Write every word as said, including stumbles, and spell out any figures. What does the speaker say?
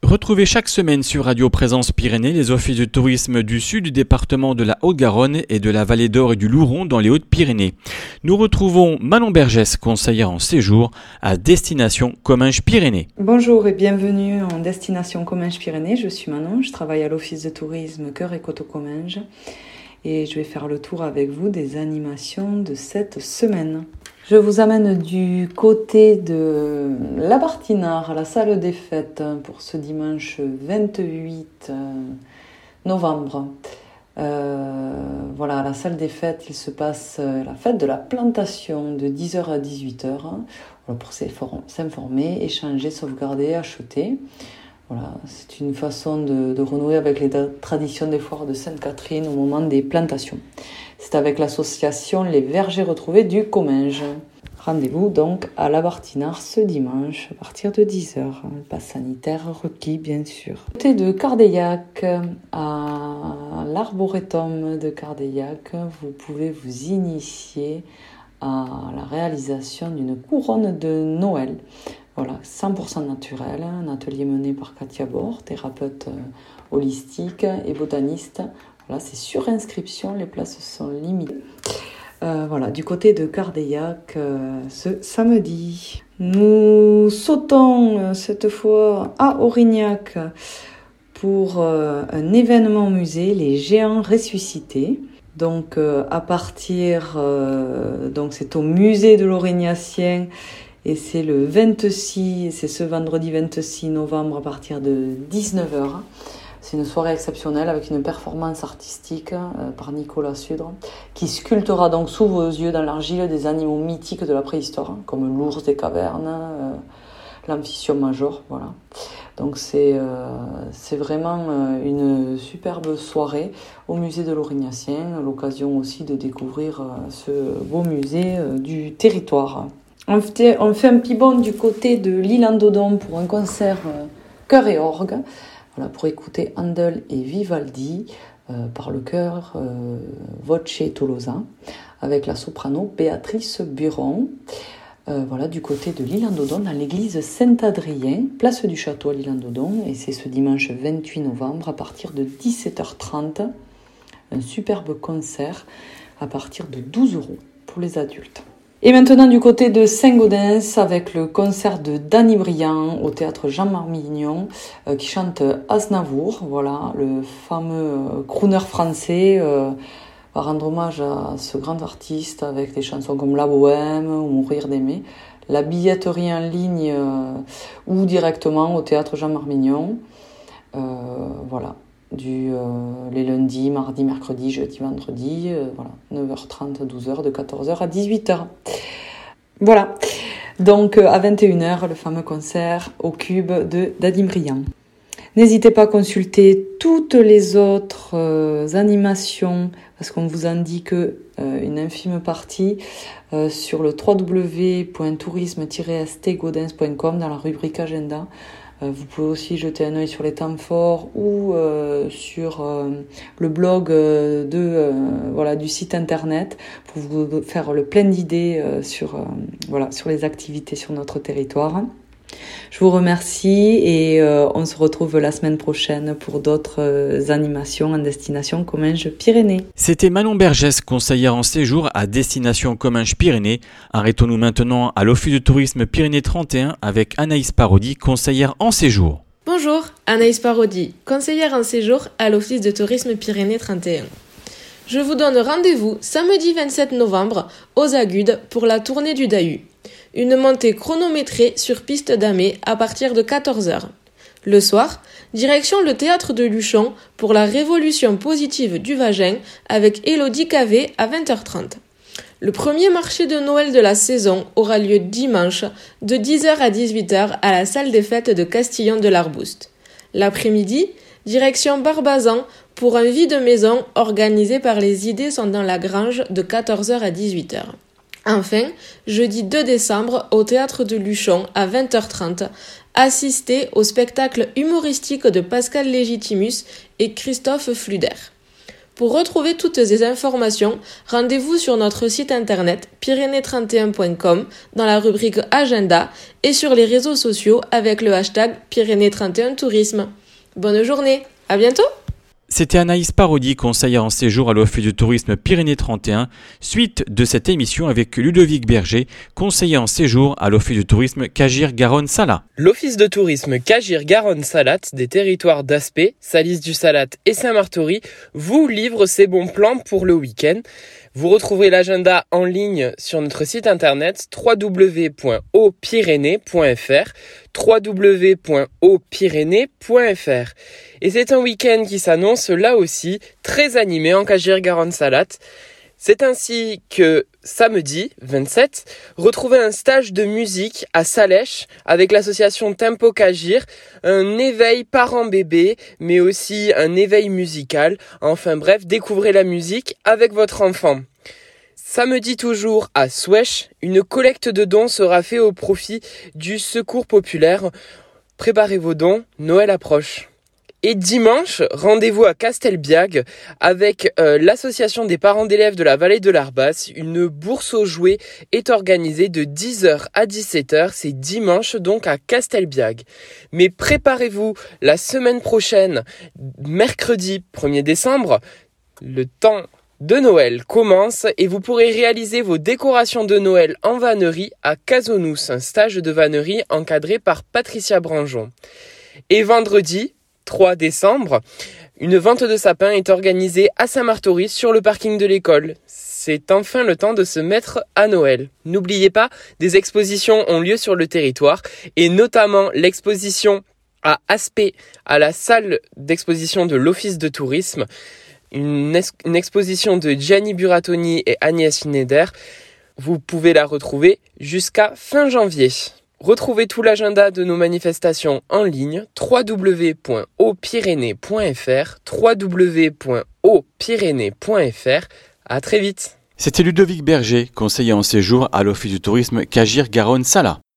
Retrouvez chaque semaine sur Radio Présence Pyrénées les offices de tourisme du sud du département de la Haute-Garonne et de la Vallée d'Or et du Louron dans les Hautes-Pyrénées. Nous retrouvons Manon Bergès, conseillère en séjour à Destination Comminges-Pyrénées. Bonjour et bienvenue en Destination Comminges-Pyrénées. Je suis Manon, je travaille à l'office de tourisme Cœur et Côte aux Comminges et je vais faire le tour avec vous des animations de cette semaine. Je vous amène du côté de La Bartinard, à la salle des fêtes, pour ce dimanche vingt-huit novembre. Euh, voilà, à la salle des fêtes, il se passe la fête de la plantation de dix heures à dix-huit heures. Voilà, pour s'informer, échanger, sauvegarder, acheter. Voilà, c'est une façon de, de renouer avec les traditions des foires de Sainte-Catherine au moment des plantations. C'est avec l'association Les Vergers Retrouvés du Comminges. Rendez-vous donc à La Bartinard ce dimanche à partir de dix heures. Le pass sanitaire requis, bien sûr. Côté de Cardeillac, à l'Arboretum de Cardeillac, vous pouvez vous initier à la réalisation d'une couronne de Noël. Voilà, cent pour cent naturel, un atelier mené par Katia Bord, thérapeute holistique et botaniste. Voilà, c'est sur inscription, les places sont limitées. Euh, voilà, du côté de Cardeillac, euh, ce samedi. Nous sautons euh, cette fois à Aurignac pour euh, un événement musée, les Géants ressuscités. Donc euh, à partir, euh, donc c'est au musée de l'Aurignacien et c'est le vingt-six, c'est ce vendredi vingt-six novembre à partir de dix-neuf heures. C'est une soirée exceptionnelle avec une performance artistique euh, par Nicolas Sudre qui sculptera donc sous vos yeux dans l'argile des animaux mythiques de la préhistoire, hein, comme l'ours des cavernes, euh, l'amphicyon major, voilà. Donc c'est, euh, c'est vraiment euh, une superbe soirée au musée de l'Aurignacien, l'occasion aussi de découvrir euh, ce beau musée euh, du territoire. On fait, on fait un petit bond du côté de l'île en Dodon pour un concert euh, chœur et orgue. Voilà, pour écouter Handel et Vivaldi euh, par le chœur euh, Voce Tolosa avec la soprano Béatrice Buron. Euh, voilà, du côté de l'île en Dodon, dans l'église Saint-Adrien, place du château à l'île en Dodon, et c'est ce dimanche vingt-huit novembre à partir de dix-sept heures trente. Un superbe concert à partir de douze euros pour les adultes. Et maintenant du côté de Saint-Gaudens avec le concert de Danny Briand au théâtre Jean Marmignon euh, qui chante Aznavour, voilà, le fameux euh, crooner français euh, va rendre hommage à ce grand artiste avec des chansons comme La Bohème ou Mourir d'aimer. La billetterie en ligne euh, ou directement au théâtre Jean Marmignon, euh, voilà. Du, euh, les lundis, mardis, mercredis, jeudi, vendredi, euh, voilà, neuf heures trente, douze heures, de quatorze heures à dix-huit heures. Voilà, donc euh, à vingt et une heures, le fameux concert au Cube de Danny Briand. N'hésitez pas à consulter toutes les autres euh, animations, parce qu'on vous en dit que euh, une infime partie euh, sur le w w w point tourisme tiret s t gaudens point com dans la rubrique agenda. Vous pouvez aussi jeter un œil sur les temps forts ou euh, sur euh, le blog euh, de, euh, voilà, du site internet pour vous faire le plein d'idées euh, sur, euh, voilà, sur les activités sur notre territoire. Je vous remercie et euh, on se retrouve la semaine prochaine pour d'autres euh, animations en Destination Comminges-Pyrénées. C'était Manon Bergès, conseillère en séjour à Destination Comminges-Pyrénées. Arrêtons-nous maintenant à l'Office de tourisme Pyrénées trente et un avec Anaïs Parodi, conseillère en séjour. Bonjour, Anaïs Parodi, conseillère en séjour à l'Office de tourisme Pyrénées trente et un. Je vous donne rendez-vous samedi vingt-sept novembre aux Agudes pour la tournée du Dahu. Une montée chronométrée sur piste damée à partir de quatorze heures. Le soir, direction le théâtre de Luchon pour la révolution positive du vagin avec Élodie Cavé à vingt heures trente. Le premier marché de Noël de la saison aura lieu dimanche de dix heures à dix-huit heures à la salle des fêtes de Castillon de l'Arbouste. L'après-midi, direction Barbazan pour un vide-maison organisé par les Idées sont dans la Grange de quatorze heures à dix-huit heures. Enfin, jeudi deux décembre, au théâtre de Luchon, à vingt heures trente, assistez au spectacle humoristique de Pascal Légitimus et Christophe Fluder. Pour retrouver toutes ces informations, rendez-vous sur notre site internet pyrénées trente et un point com dans la rubrique Agenda et sur les réseaux sociaux avec le hashtag Pyrénées trente et un Tourisme. Bonne journée, à bientôt! C'était Anaïs Parodi, conseillère en séjour à l'Office du tourisme Pyrénées trente et un, suite de cette émission avec Ludovic Berger, conseiller en séjour à l'Office du tourisme Cagir-Garonne-Salat. L'Office de tourisme Cagir-Garonne-Salat des territoires d'Aspet, Salis-du-Salat et Saint-Martory vous livre ses bons plans pour le week-end. Vous retrouverez l'agenda en ligne sur notre site internet w w w point o pyrénées point f r w w w point o pyrénées point f r. Et c'est un week-end qui s'annonce là aussi très animé en Cagir-Garonne-Salat. C'est ainsi que samedi vingt-sept, retrouvez un stage de musique à Salèche avec l'association Tempo Cagir, un éveil parent-bébé, mais aussi un éveil musical. Enfin bref, découvrez la musique avec votre enfant. Samedi toujours à Souèche, une collecte de dons sera faite au profit du Secours populaire. Préparez vos dons, Noël approche. Et dimanche, rendez-vous à Castelbiag avec euh, l'association des parents d'élèves de la vallée de l'Arbasse. Une bourse aux jouets est organisée de dix heures à dix-sept heures. C'est dimanche donc à Castelbiag. Mais préparez-vous la semaine prochaine, mercredi premier décembre, le temps de Noël commence et vous pourrez réaliser vos décorations de Noël en vannerie à Casonous, un stage de vannerie encadré par Patricia Branjon. Et vendredi, trois décembre, une vente de sapins est organisée à Saint-Martory sur le parking de l'école. C'est enfin le temps de se mettre à Noël. N'oubliez pas, des expositions ont lieu sur le territoire et notamment l'exposition à Aspet, à la salle d'exposition de l'Office de tourisme. Une, ex- une exposition de Gianni Buratoni et Agnès Schneider. Vous pouvez la retrouver jusqu'à fin janvier. Retrouvez tout l'agenda de nos manifestations en ligne w w w point o pyrénées point f r w w w point o pyrénées point f r. À très vite. C'était Ludovic Berger, conseiller en séjour à l'Office du tourisme Cagir-Garonne-Salat.